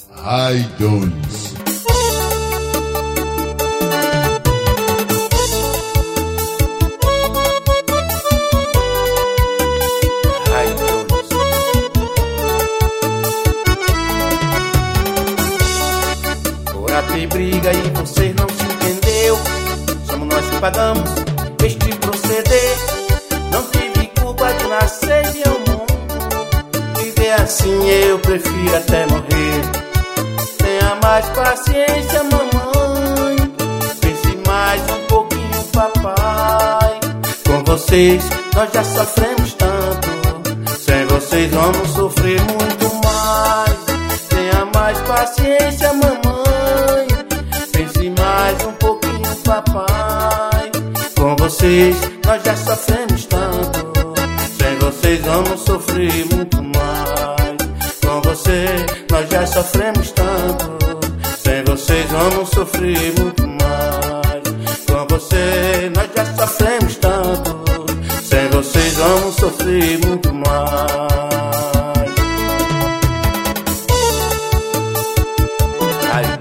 iTunes. Ora tem briga e você não se entendeu. Somos nós que pagamos este proceder. Não tive culpa de nascer de um mundo. Viver assim eu prefiro até morrer. Tenha mais paciência, mamãe. Pense mais um pouquinho, papai. Com vocês nós já sofremos tanto. Sem vocês vamos sofrer muito mais. Tenha mais paciência, mamãe. Pense mais um pouquinho, papai. Com vocês nós já sofremos tanto. Sem vocês vamos sofrer muito mais. Com você nós já sofremos tanto. Sem vocês vamos sofrer muito mais. Com você nós já sofremos tanto. Sem vocês vamos sofrer muito mais. Ai,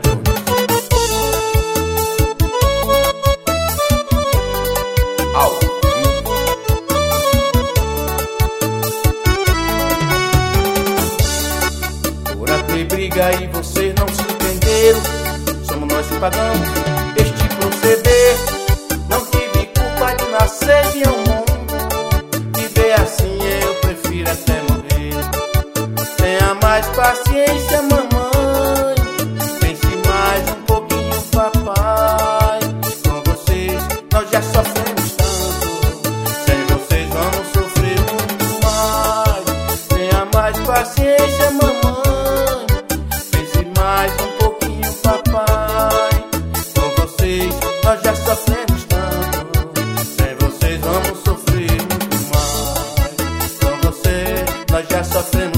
briga e vocês não se entenderam. Somos nós que pagamos este proceder. Não tive culpa de nascer de um mundo. Viver assim eu prefiro até morrer. Tenha mais paciência, mamãe. Pense mais um pouquinho, papai. Com vocês nós já sofremos tanto. Sem vocês vamos sofrer muito mais. Tenha mais paciência, mamãe. Mais um pouquinho, papai. Com vocês nós já sofremos tanto. Sem vocês vamos sofrer muito mais. Com você nós já sofremos